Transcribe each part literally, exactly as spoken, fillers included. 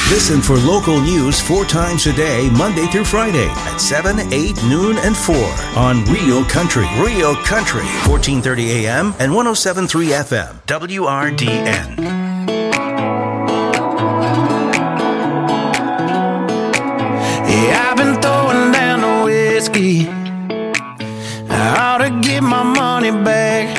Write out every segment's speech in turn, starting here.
Listen for local news four times a day, Monday through Friday at seven, eight, noon, and four on Real Country. Real Country, fourteen thirty A M and one oh seven point three F M, W R D N. Yeah, I've been throwing down the whiskey. I ought to get my money back.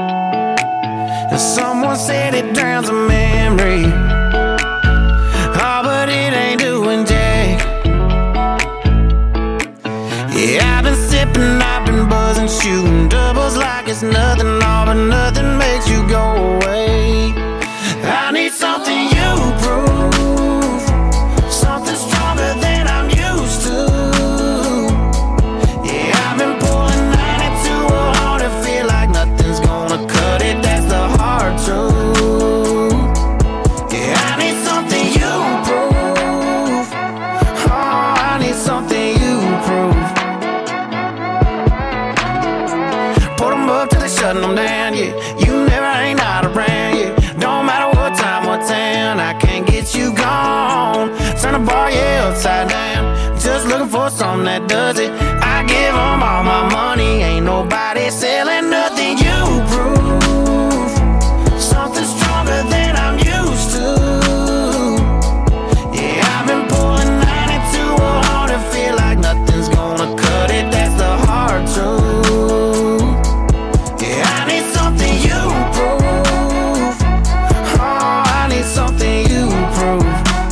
Someone said it drowns a memory. Oh, but it ain't doing jack. Yeah, I've been sipping, I've been buzzing, shooting doubles like it's nothing, all but nothing makes you go away. I need something you prove, something stronger than I'm used to. Yeah, I've been pulling ninety-two hard to feel like nothing's gonna cut it. That's the hard truth. Yeah, I need something you prove. Oh, I need something you prove. Put them up till they shutting them down, yeah. You never ain't out around, yeah. Don't matter what time, what town, I can't get you gone. Turn the bar, yeah, upside down. Just looking for something that does it. I give them all my money, ain't nobody selling nothing. You prove something stronger than I'm used to. Yeah, I've been pulling ninety-two hard to feel like nothing's gonna cut it. That's the hard truth. Yeah, I need something you prove. Oh, I need something you prove.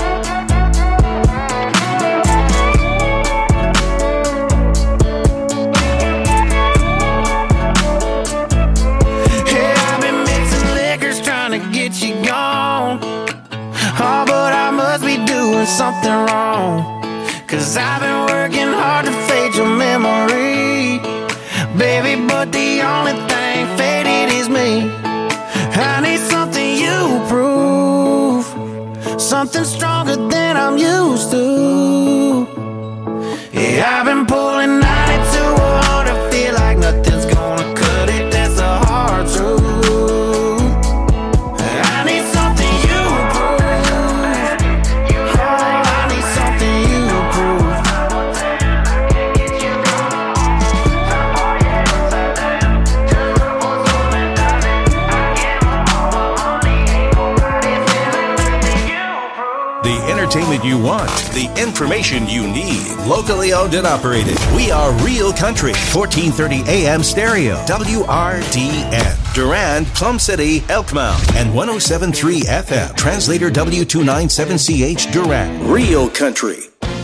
Yeah, I've been mixing liquors trying to get you gone. Oh, but I must be doing something wrong. Cause I've been working hard to fade your memory, baby, but the only thing faded is me. I need something you prove, something stronger than I'm used to. Yeah, I've been pulling ninety-two hard to feel like nothing's gonna cut it. That's the hard truth. I need something you prove. Oh, I need something you prove. The entertainment you want, the information you need. Locally owned and operated. We are Real Country, fourteen thirty A M stereo, W R D N. Durand, Plum City, Elkmount, and one oh seven point three F M. Translator W two ninety-seven C H, Durand. Real Country.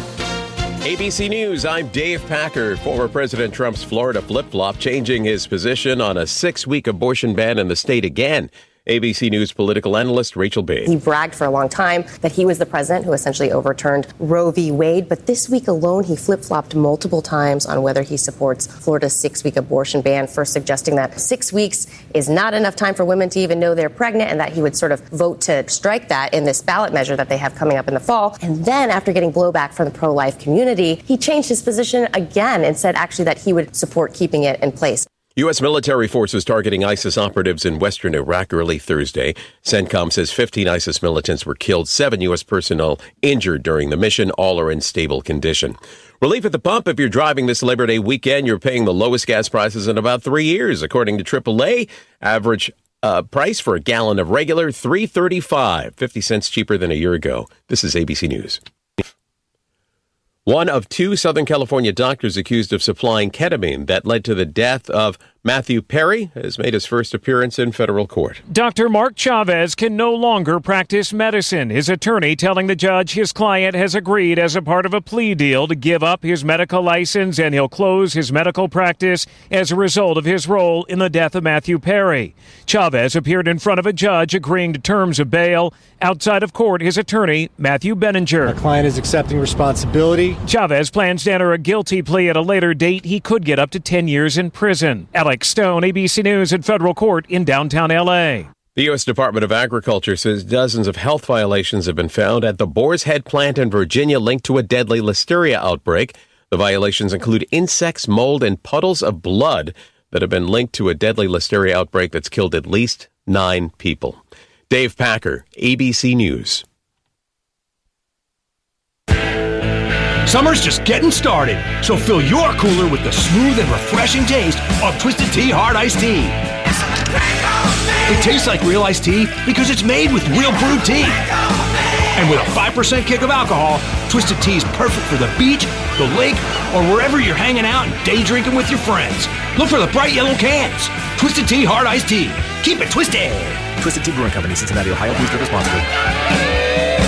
A B C News, I'm Dave Packer. Former President Trump's Florida flip-flop changing his position on a six-week abortion ban in the state again. A B C News political analyst Rachel Babe. He bragged for a long time that he was the president who essentially overturned Roe v. Wade. But this week alone, he flip-flopped multiple times on whether he supports Florida's six-week abortion ban, first suggesting that six weeks is not enough time for women to even know they're pregnant and that he would sort of vote to strike that in this ballot measure that they have coming up in the fall. And then after getting blowback from the pro-life community, he changed his position again and said actually that he would support keeping it in place. U S military forces targeting ISIS operatives in western Iraq early Thursday. CENTCOM says fifteen ISIS militants were killed, seven U S personnel injured during the mission. All are in stable condition. Relief at the pump. If you're driving this Labor Day weekend, you're paying the lowest gas prices in about three years. According to triple A, average uh, price for a gallon of regular, three thirty-five, fifty cents cheaper than a year ago. This is A B C News. One of two Southern California doctors accused of supplying ketamine that led to the death of Matthew Perry has made his first appearance in federal court. Doctor Mark Chavez can no longer practice medicine. His attorney telling the judge his client has agreed as a part of a plea deal to give up his medical license and he'll close his medical practice as a result of his role in the death of Matthew Perry. Chavez appeared in front of a judge agreeing to terms of bail. Outside of court, his attorney, Matthew Benninger. Our client is accepting responsibility. Chavez plans to enter a guilty plea at a later date. He could get up to ten years in prison. Alex Stone, A B C News in federal court in downtown L A. The U S Department of Agriculture says dozens of health violations have been found at the Boar's Head plant in Virginia linked to a deadly listeria outbreak. The violations include insects, mold, and puddles of blood that have been linked to a deadly listeria outbreak that's killed at least nine people. Dave Packer, A B C News. Summer's just getting started, so fill your cooler with the smooth and refreshing taste of Twisted Tea Hard Iced Tea. It tastes like real iced tea because it's made with real brewed tea. And with a five percent kick of alcohol, Twisted Tea is perfect for the beach, the lake, or wherever you're hanging out and day drinking with your friends. Look for the bright yellow cans. Twisted Tea Hard Iced Tea. Keep it twisted. Twisted Tea Brewing Company, Cincinnati, Ohio. Please drink responsibly.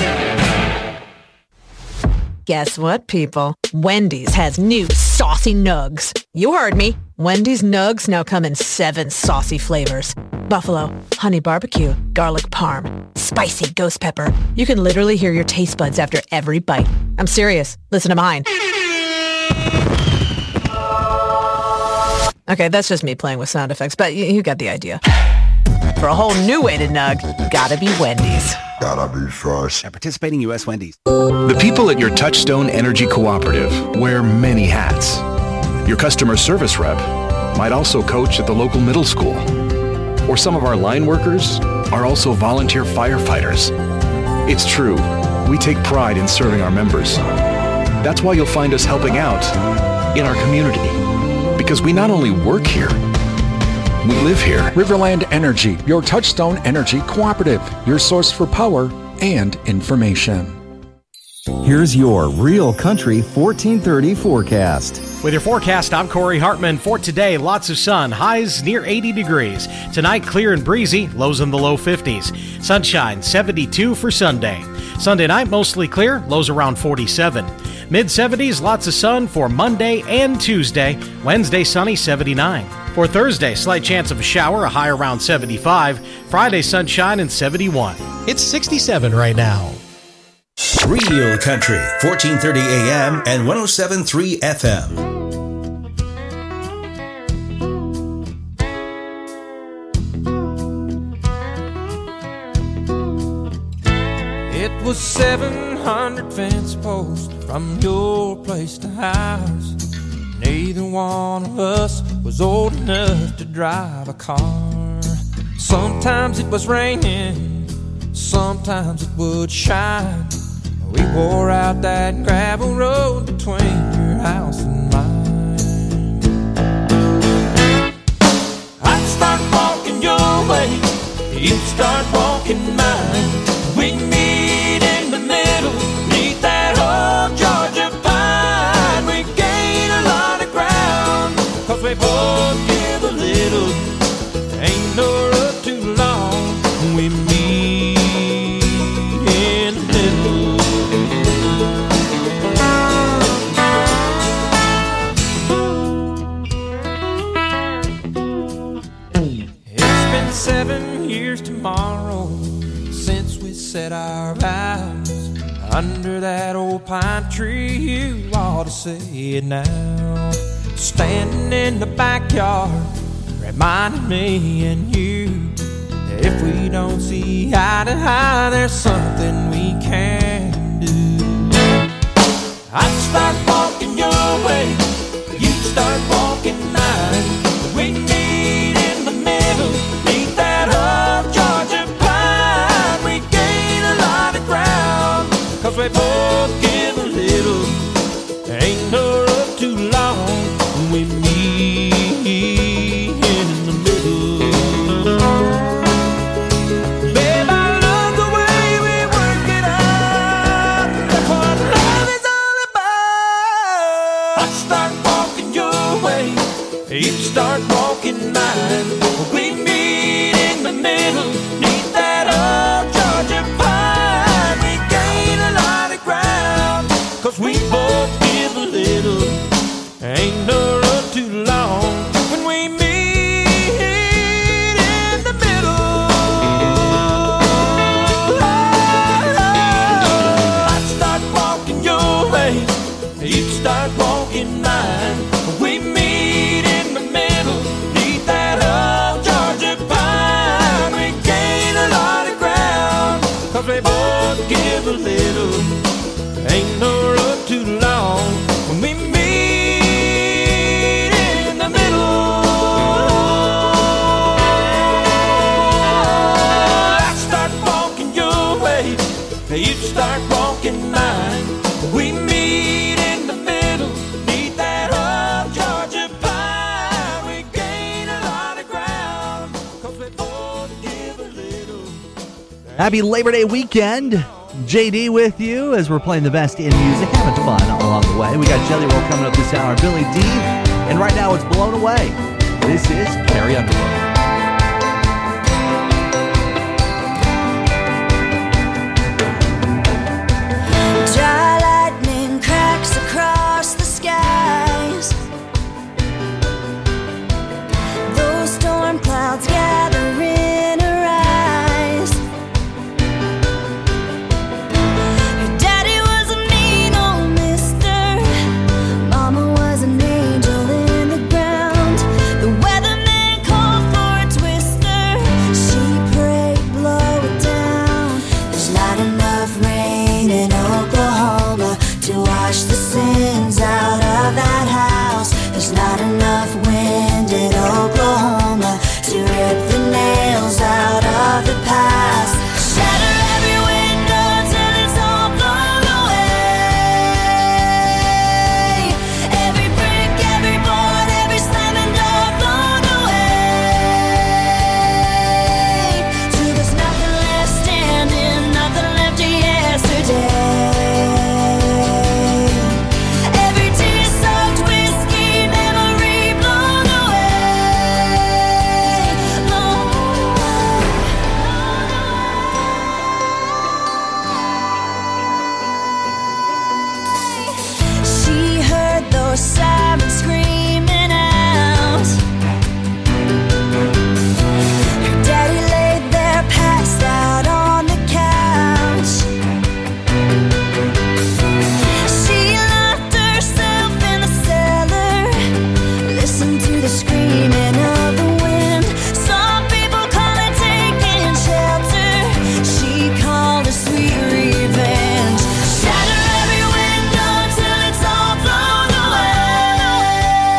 Guess what, people? Wendy's has new saucy nugs. You heard me. Wendy's nugs now come in seven saucy flavors. Buffalo, honey barbecue, garlic parm, spicy ghost pepper. You can literally hear your taste buds after every bite. I'm serious. Listen to mine. Okay, that's just me playing with sound effects, but you, you got the idea. For a whole new way to nug, gotta be Wendy's. Gotta be fresh. At participating U S Wendy's. The people at your Touchstone Energy Cooperative wear many hats. Your customer service rep might also coach at the local middle school. Or some of our line workers are also volunteer firefighters. It's true, we take pride in serving our members. That's why you'll find us helping out in our community. Because we not only work here, we live here. Riverland Energy, your Touchstone Energy Cooperative, your source for power and information. Here's your Real Country fourteen thirty forecast. With your forecast, I'm Corey Hartman. For today, lots of sun, highs near eighty degrees. Tonight, clear and breezy, lows in the low fifties. Sunshine, seventy-two for Sunday. Sunday night, mostly clear, lows around forty-seven. mid-seventies, lots of sun for Monday and Tuesday. Wednesday, sunny, seventy-nine. For Thursday, slight chance of a shower, a high around seventy-five. Friday, sunshine and seventy-one. It's sixty-seven right now. Real Country, fourteen thirty A M and one oh seven point three F M. It was seven hundred fence posts from your place to ours. Neither one of us was old enough to drive a car. Sometimes it was raining, sometimes it would shine. We wore out that gravel road between your house and mine. I'd start walking your way, you'd start walking mine. We'd meet in the middle, neath that old Georgia pine. We'd gain a lot of ground, cause we both give a little. Ain't no road too long when we meet in the middle. It's been seven years tomorrow since we said our vows under that old pine tree. You ought to say it now. Standing in the backyard, reminding me and you that if we don't see eye to eye, there's something we can do. I'd start walking your way, you'd start walking mine. We'd meet in the middle, neath that old Georgia pine. We'd gain a lot of ground, cause we both give a little. There ain't no road too long when we meet in the middle. Babe, I love the way we work it out. That's what love is all about. I'd start walking your way, you'd start walking mine. We meet in the middle, neath that old Georgia pine. We gain a lot of ground, cause we both give a little. Ain't no road too long when we meet in the middle. I'd start walking your way, you'd start walking mine. We meet in the middle, neath that old Georgia pine. We gain a lot of ground, cause we both give a little. Ain't no road too long when we meet in the middle. I start walking your way, you start walking mine. We meet in Happy Labor Day weekend. J D with you as we're playing the best in music, having fun along the way. We got Jelly Roll coming up this hour, Billy D, and right now it's Blown Away. This is Carrie Underwood. Dry lightning cracks across the skies. Those storm clouds gather in her eyes. Her daddy was a mean old mister. Mama was an angel in the ground. The weatherman called for a twister. She prayed, blow it down. There's not enough rain in Oklahoma to wash the sins out of that house. There's not enough wind in Oklahoma to rip the nails out of the past. Shatter every window till it's all blown away. Every brick, every board, every slamming door blown away. Till there's nothing left standing, nothing left of yesterday. Every tear-soaked whiskey memory blown away, blown away. She heard those sirens screaming out. Her daddy laid there passed out on the couch. She locked herself in the cellar, listened to the screaming of the wind. Some people call it taking shelter. She called it sweet revenge. Shatter every window till it's all blown away.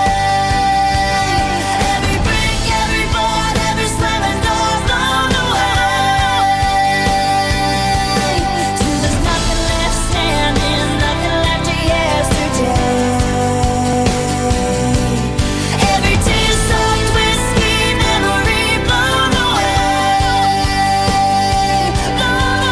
Every brick, every board, every slamming door blown away. Till there's nothing left standing, nothing left of yesterday. Every tear-soaked whiskey memory blown away, blown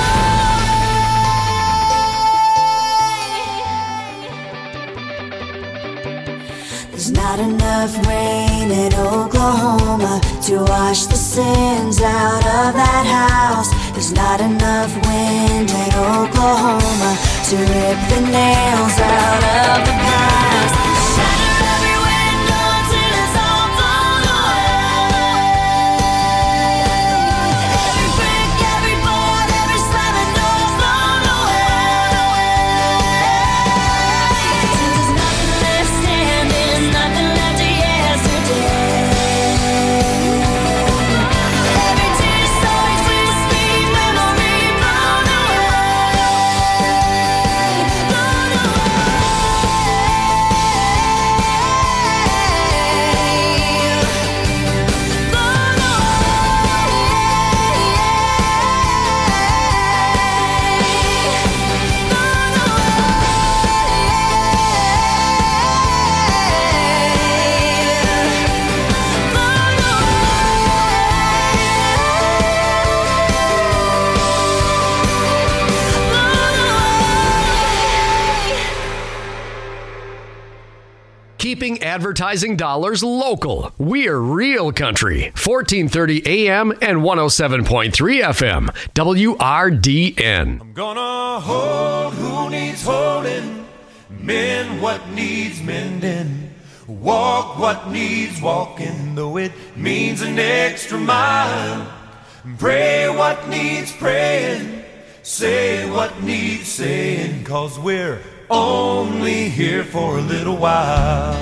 away. There's not enough rain in Oklahoma to wash the sins out of that house. There's not enough wind in Oklahoma to rip the nails out of the past. Shatter every window till it's all blown away. Every brick, every board, every slamming door blown away. Till there's nothing left standing, nothing left of yesterday. Every tear-soaked whiskey memory blown away, blown Keeping advertising dollars local. We're Real Country. fourteen thirty A M and one oh seven point three F M. W R D N. I'm gonna hold who needs holding, mend what needs mending, walk what needs walking, though it means an extra mile, pray what needs praying, say what needs saying, 'cause we're only here for a little while.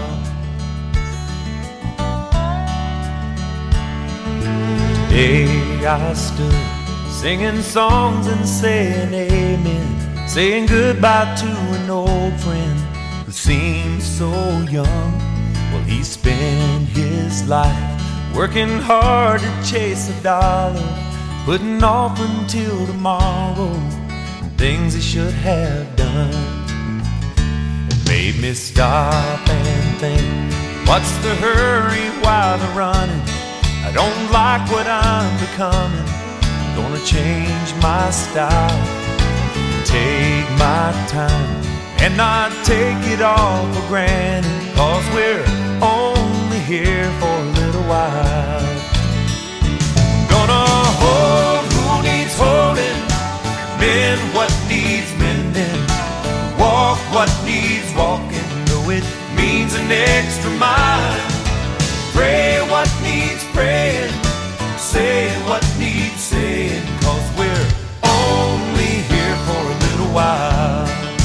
Today I stood singing songs and saying amen, saying goodbye to an old friend who seemed so young. Well, he spent his life working hard to chase a dollar, putting off until tomorrow things he should have done. Made me stop and think, what's the hurry while the running? I don't like what I'm becoming. Gonna change my style, take my time, and not take it all for granted, 'cause we're only here for a little while. Gonna hold who needs holding, mend what needs mending, walk what needs walking, though it means an extra mile. Pray what needs praying, say what needs saying, 'cause we're only here for a little while.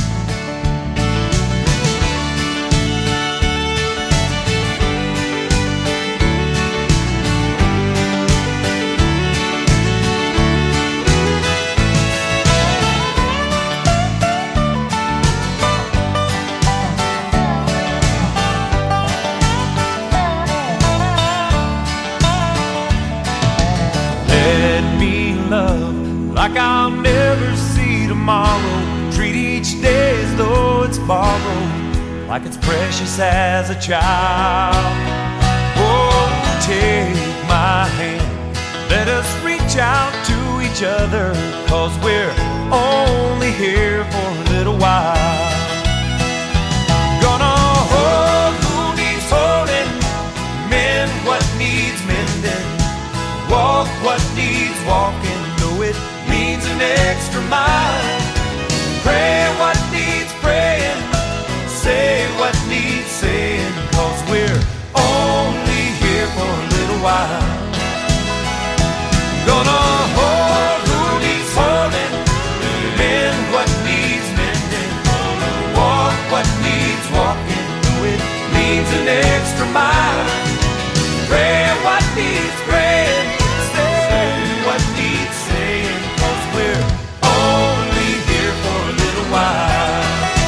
Like I'll never see tomorrow, treat each day as though it's borrowed, like it's precious as a child. Oh, take my hand, let us reach out to each other, 'cause we're only here for a little while. Gonna hold who needs holding, mend what needs mending, walk what needs walking, though it means an extra mile. Pray what needs praying, say what needs saying, 'cause we're only here for a little while. Gonna hold who needs holding, mend what needs mending, walk what needs walking, though it means an extra mile. Pray what needs praying, say what needs saying, 'cause we're only here for a little while.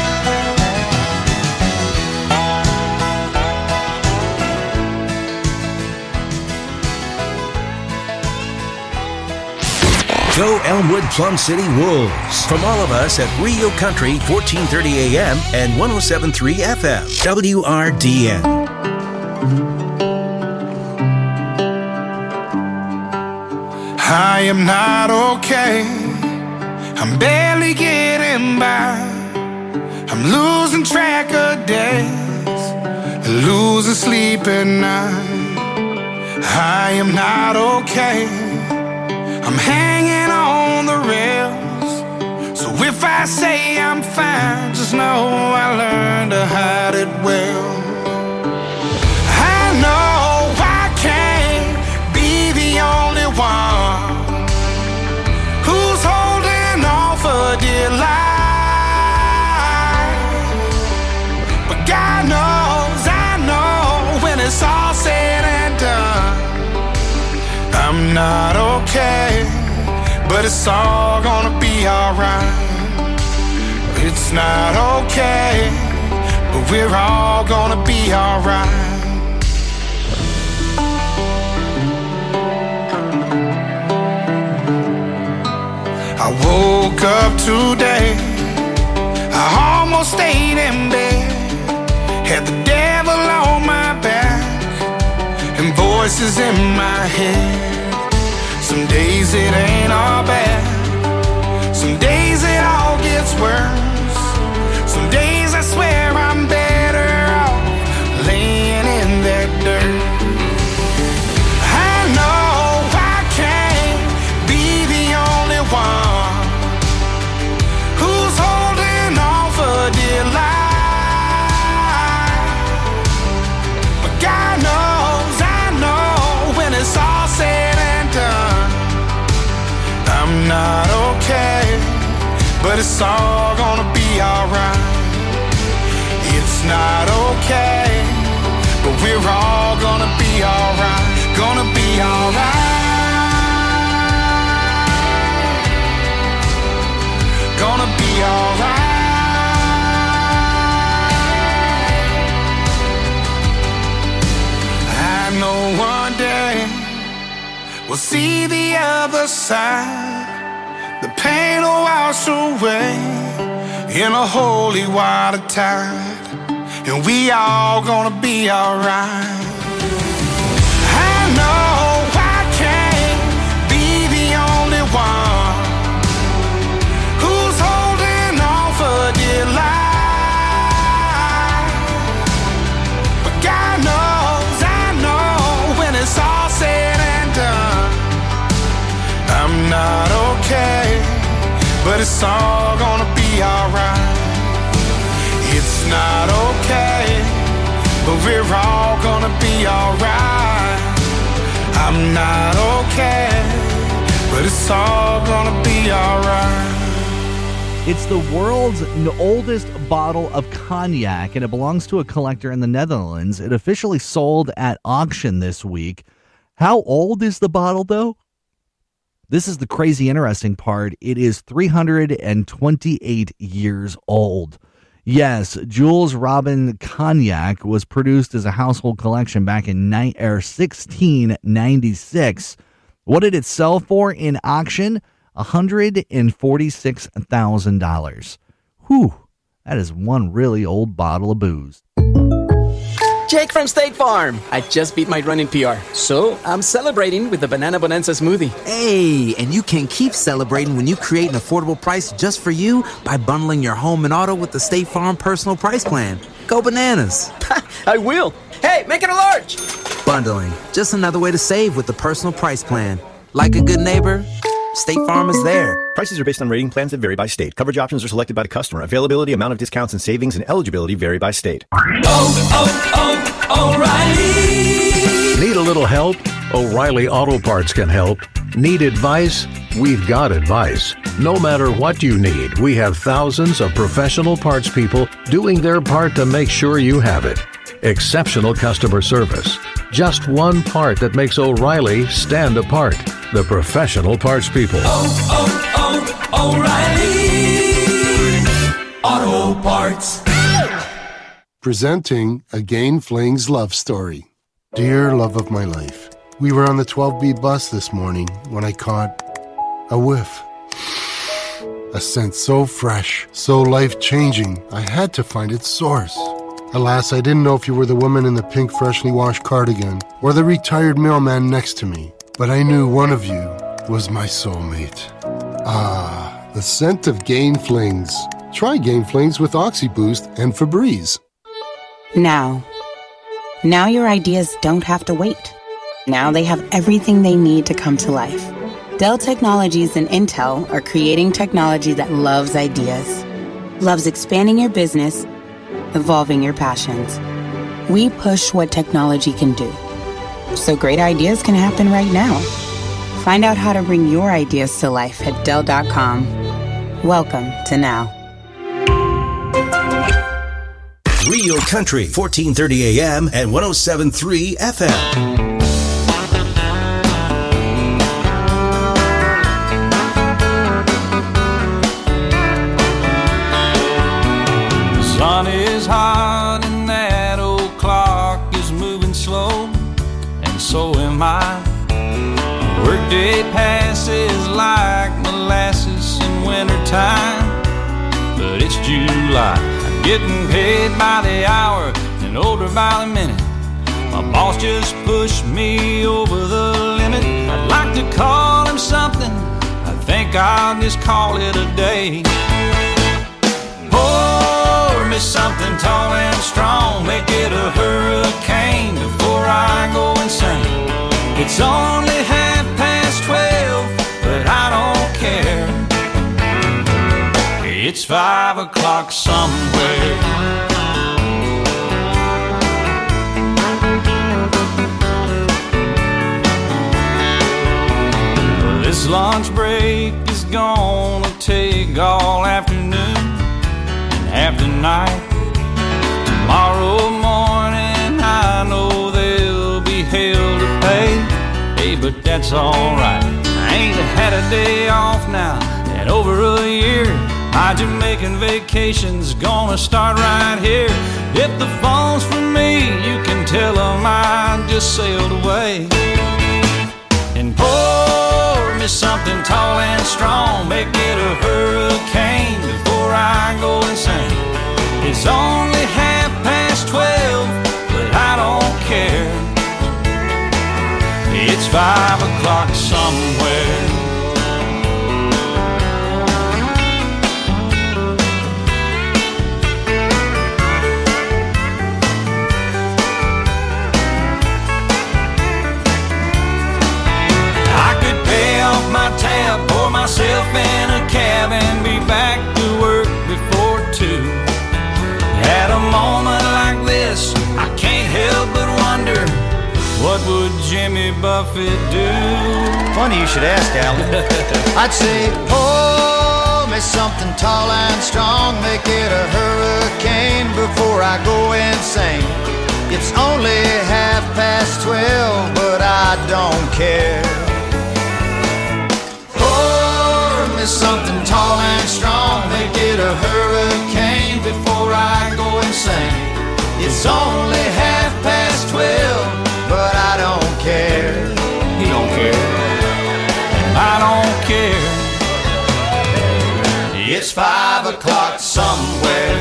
Go Elmwood Plum City Wolves. From all of us at Rio Country, fourteen thirty A M and one oh seven point three F M, W R D N. I am not okay, I'm barely getting by, I'm losing track of days, losing sleep at night. I am not okay, I'm hanging on the rails, so if I say I'm fine, just know I learned to hide it well. I know I can't be the only one who's holding on for dear life, but God knows, I know, when it's all said and done, I'm not okay, but it's all gonna be alright. It's not okay, but we're all gonna be alright. I woke up today, I almost stayed in bed, had the devil on my back and voices in my head. Some days it ain't all bad, some days it all gets worse, some days I swear I'm better off laying in that dirt. I know I can't be the only one who's holding on for dear life, but God knows, I know, when it's all said and done, I'm not okay, but it's all gonna be alright. It's not okay, but we're all gonna be alright, gonna be alright, gonna be alright. I know one day we'll see the other side, the pain will wash away in a holy water tide, and we all gonna be alright. I know I can't be the only it's all gonna be alright. It's not okay, but we're all gonna be alright. I'm not okay, but it's all gonna be alright. It's the world's oldest bottle of cognac, and it belongs to a collector in the Netherlands. It officially sold at auction this week. How old is the bottle, though? This is the crazy interesting part. It is three hundred twenty-eight years old. Yes, Jules Robin Cognac was produced as a household collection back in ni- er, sixteen ninety-six. What did it sell for in auction? one hundred forty-six thousand dollars. Whew, that is one really old bottle of booze. Jake from State Farm. I just beat my running P R, so I'm celebrating with the Banana Bonanza smoothie. Hey, and you can keep celebrating when you create an affordable price just for you by bundling your home and auto with the State Farm Personal Price Plan. Go bananas. I will. Hey, make it a large. Bundling, just another way to save with the Personal Price Plan. Like a good neighbor, State Farm is there. Prices are based on rating plans that vary by state. Coverage options are selected by the customer. Availability, amount of discounts and savings, and eligibility vary by state. Oh, oh, oh, O'Reilly. Need a little help? O'Reilly Auto Parts can help. Need advice? We've got advice. No matter what you need, we have thousands of professional parts people doing their part to make sure you have it. Exceptional customer service. Just one part that makes O'Reilly stand apart. The professional parts people. Oh, oh, oh, O'Reilly Auto Parts. Presenting Again Fling's love story. Dear love of my life, we were on the twelve B bus this morning when I caught a whiff. A scent so fresh, so life-changing, I had to find its source. Alas, I didn't know if you were the woman in the pink freshly washed cardigan or the retired mailman next to me, but I knew one of you was my soulmate. Ah, the scent of Gain Flings. Try Gain Flings with OxyBoost and Febreze. Now. Now your ideas don't have to wait. Now they have everything they need to come to life. Dell Technologies and Intel are creating technology that loves ideas, loves expanding your business, evolving your passions. We push what technology can do, so great ideas can happen right now. Find out how to bring your ideas to life at Dell dot com. Welcome to Now. Real Country, fourteen thirty A M and one oh seven point three F M. Sun is hot and that old clock is moving slow, and so am I. Workday passes like molasses in wintertime, but it's July. I'm getting paid by the hour and older by the minute. My boss just pushed me over the limit. I'd like to call him something, I think I'll just call it a day. Pour me something tall and strong, make it a hurricane before I go insane. It's only half past twelve, but I don't care. It's five o'clock somewhere. This lunch break is gonna take all afternoon and half the night. Tomorrow morning I know there'll be hell to pay. Hey, but that's alright. I ain't had a day off now in over a year. My Jamaican vacation's gonna start right here. If the phone's for me, you can tell them I just sailed away. And pour me something tall and strong, make it a hurricane before I go insane. It's only half past twelve, but I don't care. It's five o'clock somewhere. I could pay off my tab, pour myself in a cab and be what would Jimmy Buffett do? Funny you should ask, Al. I'd say, pour me something tall and strong, make it a hurricane before I go insane. It's only half past twelve, but I don't care. Pour me something tall and strong, make it a hurricane before I go insane. It's only half past twelve, but I don't care. He don't care, and I don't care. It's five o'clock somewhere.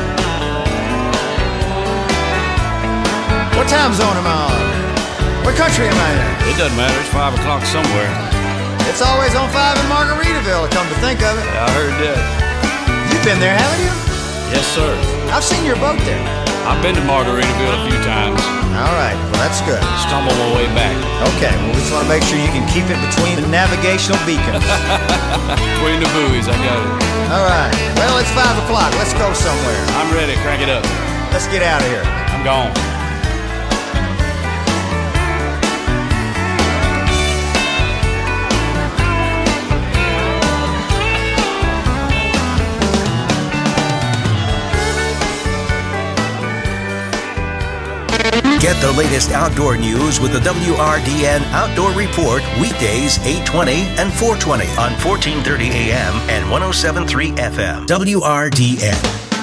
What time zone am I on? What country am I in? It doesn't matter, it's five o'clock somewhere. It's always on five in Margaritaville, come to think of it. Yeah, I heard that. You've been there, haven't you? Yes, sir. I've seen your boat there. I've been to Margaritaville a few times. All right, well, that's good. Stumble my way back. Okay, well, we just want to make sure you can keep it between the navigational beacons. Between the buoys, I got it. All right, well, it's five o'clock. Let's go somewhere. I'm ready. Crank it up. Let's get out of here. I'm gone. Get the latest outdoor news with the W R D N Outdoor Report weekdays eight twenty and four twenty on fourteen thirty A M and one oh seven point three F M. W R D N.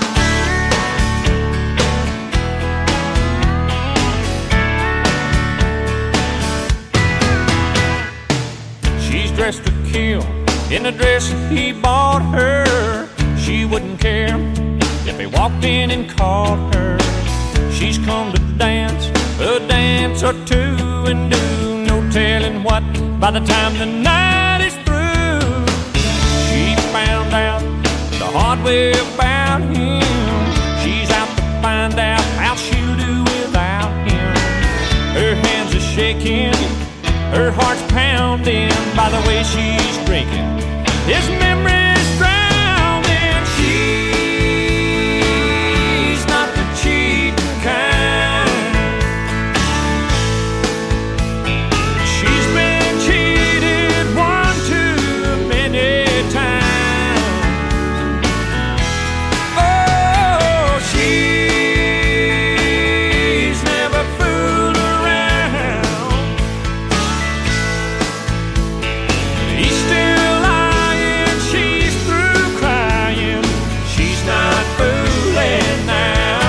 She's dressed to kill in the dress he bought her. She wouldn't care if he walked in and caught her. She's come to dance, a dance or two, and do no telling what by the time the night is through. She found out the hard way about him. She's out to find out how she'll do without him. Her hands are shaking, her heart's pounding by the way she's drinking. His memory's drowning. She's not the cheat kind. She's been cheated one too many times. Oh, she's never fooled around. He's still lying, she's through crying. She's not fooling now.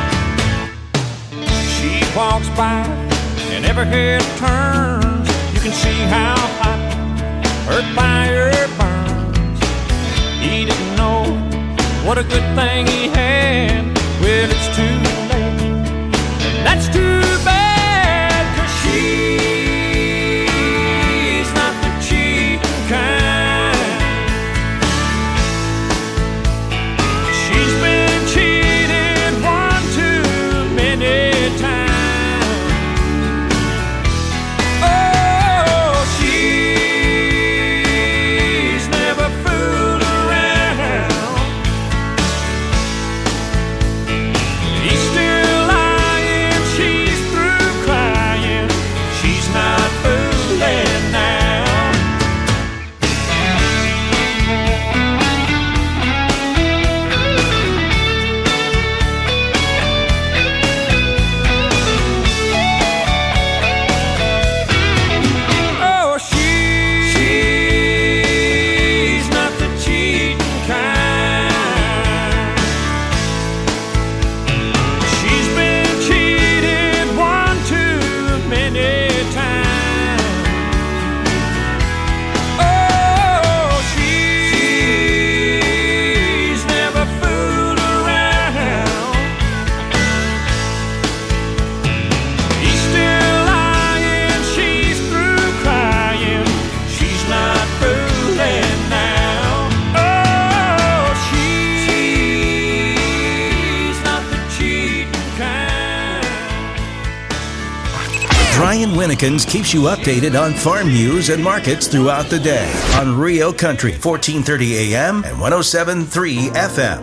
She walks by and every head turns. You can see how hot her fire burns. He didn't know what a good thing he had. Well, it's too late, and that's too bad, 'cause she's not the cheating kind. She's been cheated one too many times. Oh, she's never fooled around. He's still lying, she's through crying. She's not fooling now. Oh, she's not the cheating kind. She's been cheated one too many times. Oh, she's never fooled around. He's still lying, she's through crying. She's not fooling now. Oh, she's not the cheating kind. Brian Winnekins keeps you updated on farm news and markets throughout the day on Rio Country, fourteen thirty A M and one oh seven point three F M.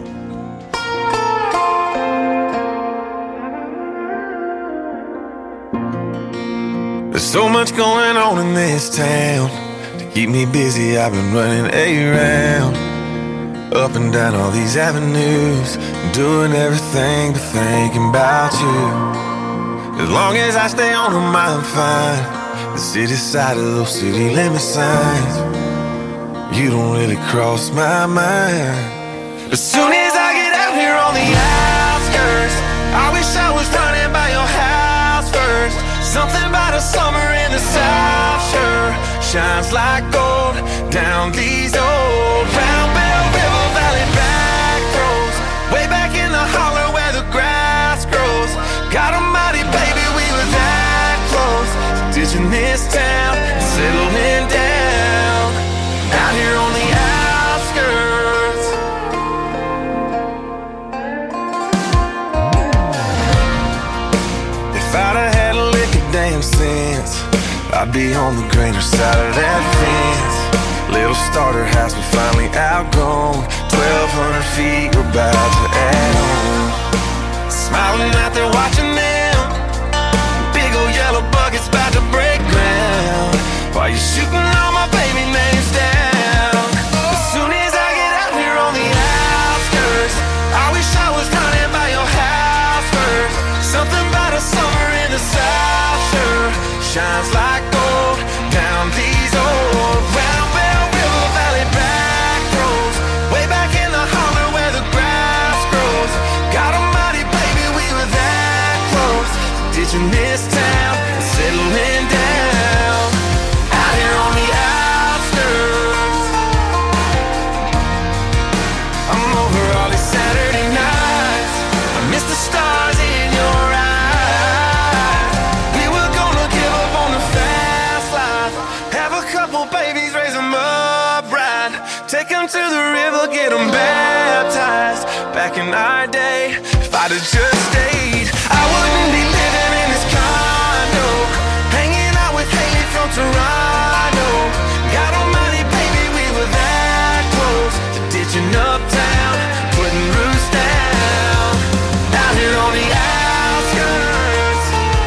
So much going on in this town. To keep me busy, I've been running around, up and down all these avenues, doing everything but thinking about you. As long as I stay on them, I'm fine. The city side of those city limit signs, you don't really cross my mind. As soon as I get out here on the outskirts, I wish I was running by your house first. Something about a summer in the South sure shines like gold down these old Round Bell River Valley back roads, way back in the holler where the grass grows. God almighty, baby, we were that close to ditching this town and settling down out here on the outskirts. If I'd have had a lick of damn sense, I'd be on the greener side of that fence. Little starter house, but finally outgrown. Twelve hundred feet, we're about to add on. Smiling out there watching them, big old yellow buckets about to break ground, while you're shooting all my baby names down. As soon as I get out here on the outskirts, I wish I was running by your house first. Something about a summer in the South sure shines like gold down these old Round Bell River Valley back roads, way back in the holler where the grass grows. God almighty, baby, we were that close to ditching this town and settling down out here on the outskirts. I'm over all these Saturday nights, I miss the stars in your eyes. We were gonna give up on the fast life, have a couple babies, raise them up right, take them to the river, get them baptized. Back in our day, if I'd have just stayed, I wouldn't be living in this condo, hanging out with Haley from Toronto. God almighty, baby, we were that close to ditching uptown, putting roots down out here on the outskirts.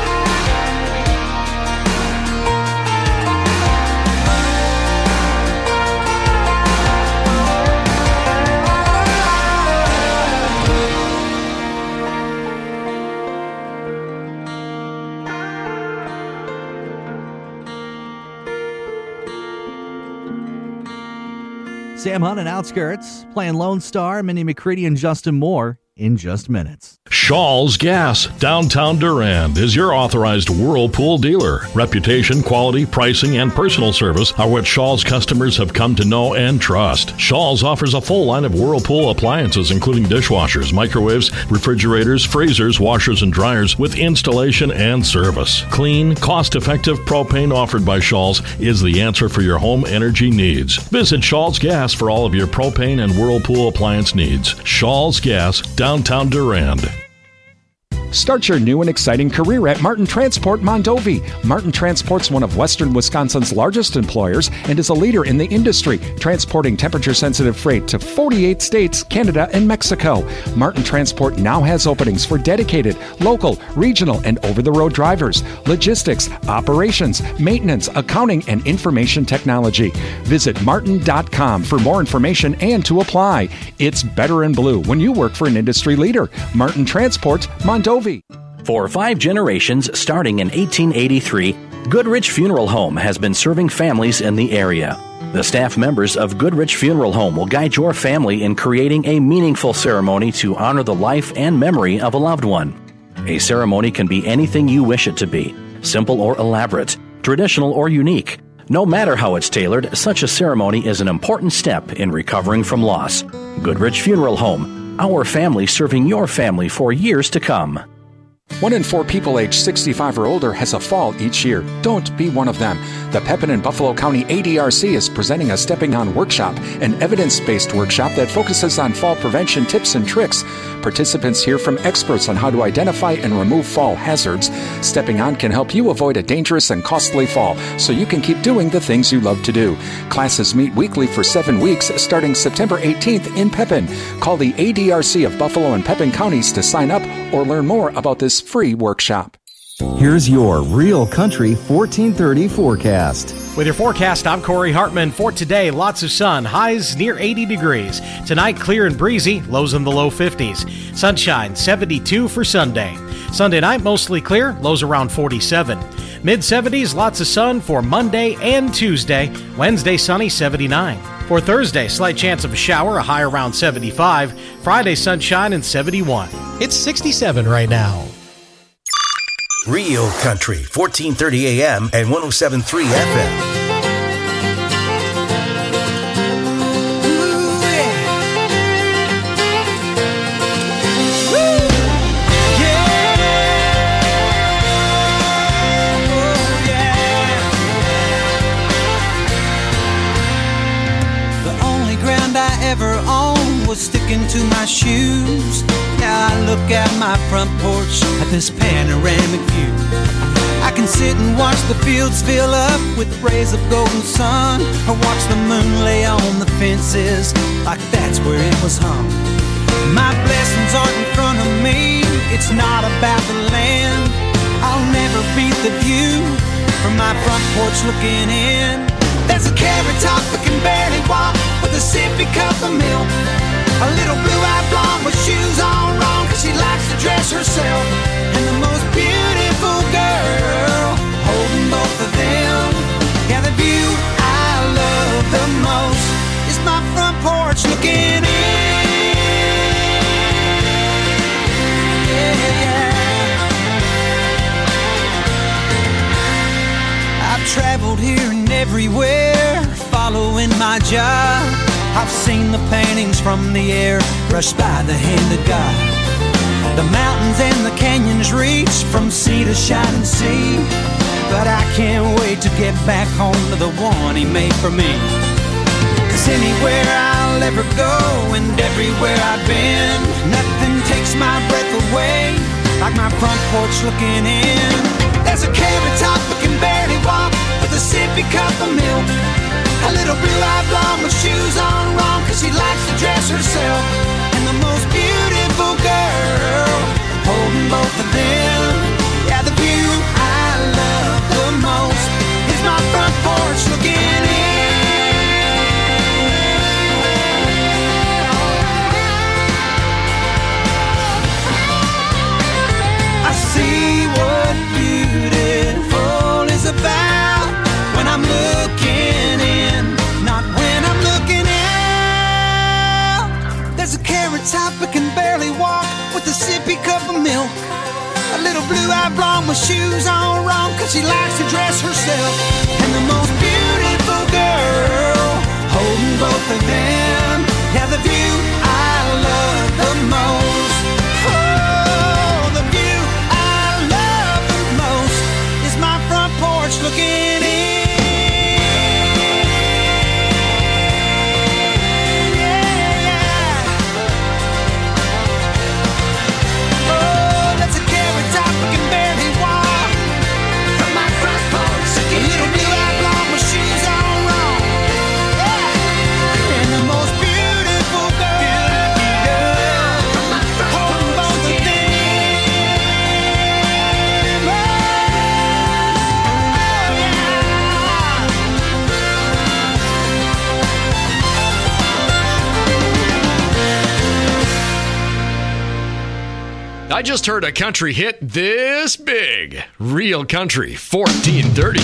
Sam Hunt and Outskirts playing Lone Star, Minnie McCready, and Justin Moore in just minutes. Shaw's Gas, downtown Durand, is your authorized Whirlpool dealer. Reputation, quality, pricing, and personal service are what Shaw's customers have come to know and trust. Shaw's offers a full line of Whirlpool appliances, including dishwashers, microwaves, refrigerators, freezers, washers, and dryers, with installation and service. Clean, cost-effective propane offered by Shaw's is the answer for your home energy needs. Visit Shaw's Gas for all of your propane and Whirlpool appliance needs. Shaw's Gas, downtown Durand. Start your new and exciting career at Martin Transport Mondovi. Martin Transport's one of Western Wisconsin's largest employers and is a leader in the industry, transporting temperature-sensitive freight to forty-eight states, Canada, and Mexico. Martin Transport now has openings for dedicated, local, regional, and over-the-road drivers, logistics, operations, maintenance, accounting, and information technology. Visit martin dot com for more information and to apply. It's better in blue when you work for an industry leader. Martin Transport Mondovi. For five generations, starting in eighteen eighty-three, Goodrich Funeral Home has been serving families in the area. The staff members of Goodrich Funeral Home will guide your family in creating a meaningful ceremony to honor the life and memory of a loved one. A ceremony can be anything you wish it to be, simple or elaborate, traditional or unique. No matter how it's tailored, such a ceremony is an important step in recovering from loss. Goodrich Funeral Home, our family serving your family for years to come. One in four people aged sixty-five or older has a fall each year. Don't be one of them. The Pepin and Buffalo County A D R C is presenting a Stepping On workshop, an evidence-based workshop that focuses on fall prevention tips and tricks. Participants hear from experts on how to identify and remove fall hazards. Stepping On can help you avoid a dangerous and costly fall so you can keep doing the things you love to do. Classes meet weekly for seven weeks starting September eighteenth in Pepin. Call the A D R C of Buffalo and Pepin counties to sign up or learn more about this free workshop. Here's your Real Country fourteen thirty forecast. With your forecast, I'm Corey Hartman. For today, lots of sun, highs near eighty degrees. Tonight, clear and breezy, lows in the low fifties. Sunshine, seventy-two for Sunday. Sunday night, mostly clear, lows around forty-seven. mid seventies, lots of sun for Monday and Tuesday. Wednesday, sunny, seventy-nine. For Thursday, slight chance of a shower, a high around seventy-five. Friday, sunshine and seventy-one. It's sixty-seven right now. Real Country, fourteen thirty A M and one oh seven point three F M. Ever owned was sticking to my shoes. Now I look at my front porch at this panoramic view. I can sit and watch the fields fill up with rays of golden sun, or watch the moon lay on the fences like that's where it was hung. My blessings aren't in front of me, it's not about the land. I'll never beat the view from my front porch looking in. There's a carrot top that can barely walk with a sippy cup of milk. A little blue-eyed blonde with shoes on wrong, cause she likes to dress herself. And the most beautiful girl holding both of them. Yeah, the view I love the most is my front porch looking in. Yeah, yeah. I've traveled here and everywhere, following my job. I've seen the paintings from the air, brushed by the hand of God. The mountains and the canyons reach from sea to shining sea. But I can't wait to get back home to the one he made for me. Cause anywhere I'll ever go and everywhere I've been, nothing takes my breath away like my front porch looking in. There's a carrot top that can barely walk with a sippy cup of milk. A little blue-eyed blonde with shoes on wrong, cause she likes to dress herself. And the most beautiful girl holding both of them. Yeah, the view I love the most is my front porch looking in. I see what beautiful is about when I'm looking in, not when I'm looking out. There's a carrot top that can barely walk with a sippy cup of milk. A little blue-eyed blonde with shoes on wrong, cause she likes to dress herself. And the most beautiful girl holding both of them. Yeah, the view I love the most. Oh, the view I love the most is my front porch looking in. I just heard a country hit this big. Real Country, fourteen thirty.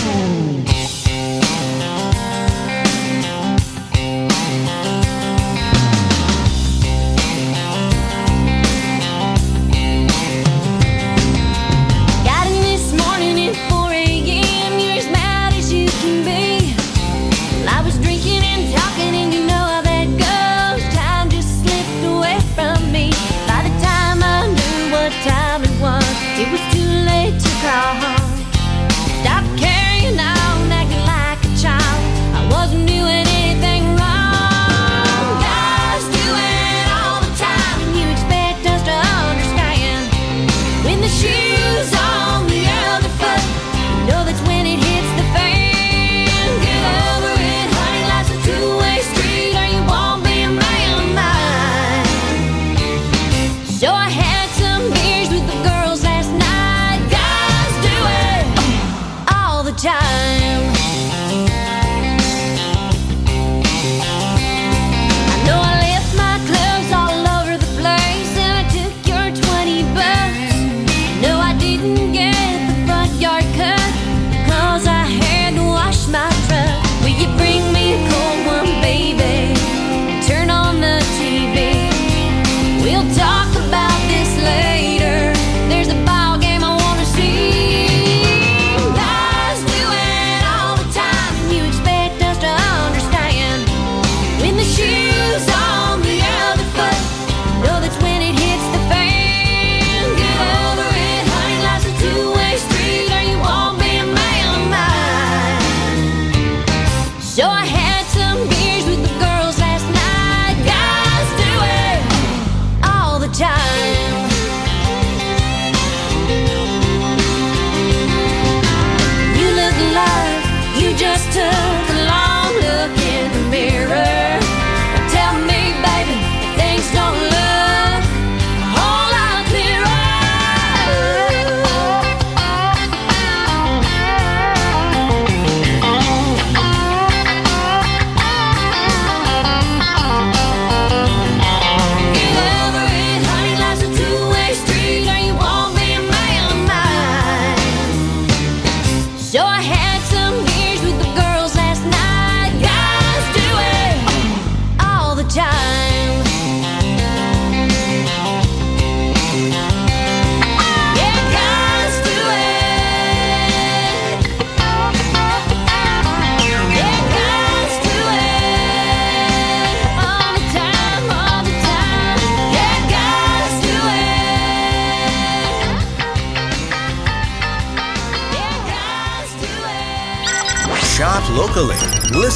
Got in this morning at four a.m. You're as mad as you can be. Well, I was drinking and talking, and you know how that goes. Time just slipped away from me. By the time I knew what time it was, it was too late to call home. Stop carrying on, acting like a child. I wasn't doing anything wrong. Guys do it all the time, and you expect us to understand. When the shoe's on the other foot, you know that's when it hits the fan. Get over it, honey, life's a two-way street, or you won't be a man of mine. So I had some beers with the girls last night. Guys do locally. Listen